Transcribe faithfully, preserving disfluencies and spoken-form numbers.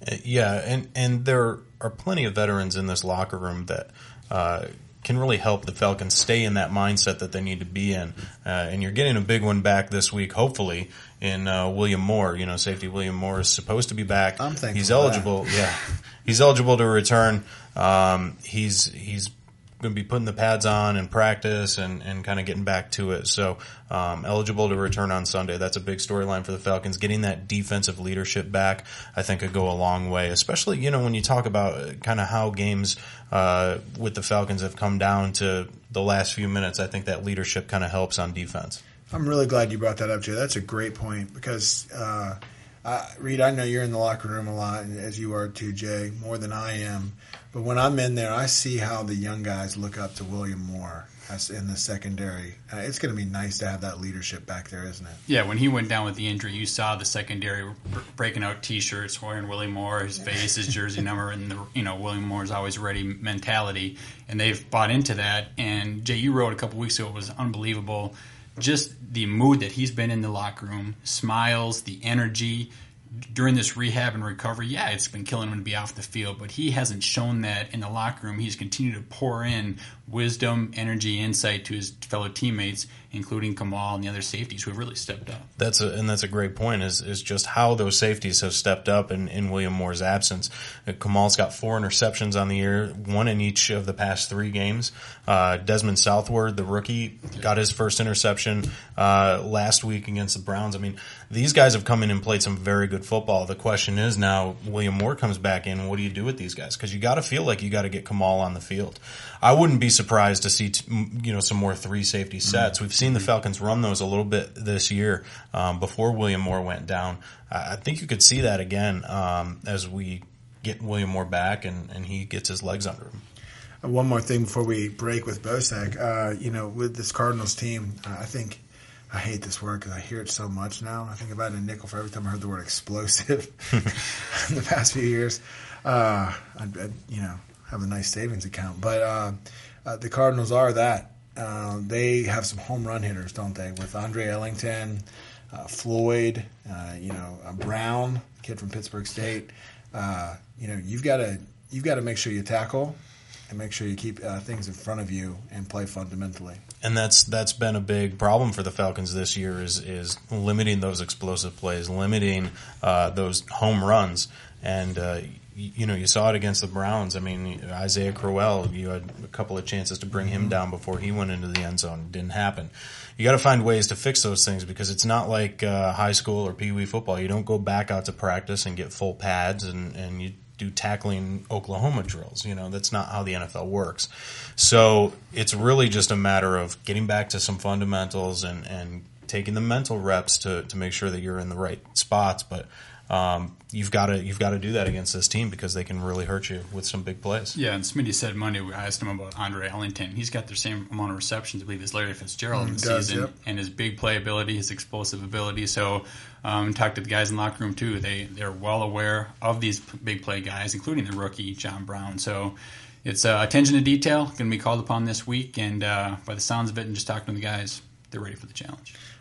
Yeah, and, and there are plenty of veterans in this locker room that uh, can really help the Falcons stay in that mindset that they need to be in. Uh, and you're getting a big one back this week, hopefully, in uh, William Moore. You know, safety William Moore is supposed to be back. I'm thankful He's for eligible. that. Yeah, he's eligible to return. Um, he's he's going to be putting the pads on in practice and, and kind of getting back to it. So um, eligible to return on Sunday. That's a big storyline for the Falcons. Getting that defensive leadership back, I think, could go a long way, especially, you know, when you talk about kind of how games uh, with the Falcons have come down to the last few minutes. I think that leadership kind of helps on defense. I'm really glad you brought that up, Jay. That's a great point because, uh, I, Reed, I know you're in the locker room a lot, as you are too, Jay, more than I am. But when I'm in there, I see how the young guys look up to William Moore as in the secondary. Uh, it's going to be nice to have that leadership back there, isn't it? Yeah, when he went down with the injury, you saw the secondary breaking out T-shirts, wearing William Moore, his face, his jersey number, and the you know William Moore's always ready mentality. And they've bought into that. And Jay, you wrote a couple weeks ago, it was unbelievable. Just the mood that he's been in the locker room, smiles, the energy during this rehab and recovery. Yeah, it's been killing him to be off the field, but he hasn't shown that in the locker room. He's continued to pour in wisdom, energy, insight to his fellow teammates, including Kamal and the other safeties who have really stepped up. That's a, and that's a great point, is is just how those safeties have stepped up in, in William Moore's absence. Uh, Kamal's got four interceptions on the year, one in each of the past three games. Uh, Desmond Southward, the rookie, got his first interception uh, last week against the Browns. I mean, these guys have come in and played some very good football. The question is now, William Moore comes back in, what do you do with these guys? Because you got to feel like you got to get Kamal on the field. I wouldn't be surprised to see, you know, some more three safety sets. We've seen the Falcons run those a little bit this year um, before William Moore went down. I think you could see that again um, as we get William Moore back and, and he gets his legs under him. Uh, one more thing before we break with Bosack. Uh, you know, with this Cardinals team, uh, I think I hate this word because I hear it so much now. I think about it in nickel for every time I heard the word explosive in the past few years. Uh, I, I, you know, have a nice savings account. But uh, uh, the Cardinals are that. Uh, they have some home run hitters, don't they? With Andre Ellington, uh, Floyd, uh, you know, uh, Brown, kid from Pittsburgh State. Uh, you know, you've got to you've got to make sure you tackle and make sure you keep uh, things in front of you and play fundamentally. And that's that's been a big problem for the Falcons this year is is limiting those explosive plays, limiting uh, those home runs. And, uh, you, you know, you saw it against the Browns. I mean, Isaiah Crowell, you had a couple of chances to bring him down before he went into the end zone. It didn't happen. You got to find ways to fix those things because it's not like uh, high school or Pee Wee football. You don't go back out to practice and get full pads and, and you do tackling Oklahoma drills. You know, that's not how the N F L works. So it's really just a matter of getting back to some fundamentals and, and taking the mental reps to, to make sure that you're in the right spots. But um, you've got to you've got to do that against this team because they can really hurt you with some big plays. Yeah, and Smitty said Monday, we asked him about Andre Ellington. He's got the same amount of receptions, I believe, as Larry Fitzgerald in the does, season, yep. and his big play ability, his explosive ability. So um, talked to the guys in the locker room, too. They, they're well aware of these big play guys, including the rookie, John Brown. So it's uh, attention to detail going to be called upon this week, and uh, by the sounds of it and just talking to the guys, they're ready for the challenge.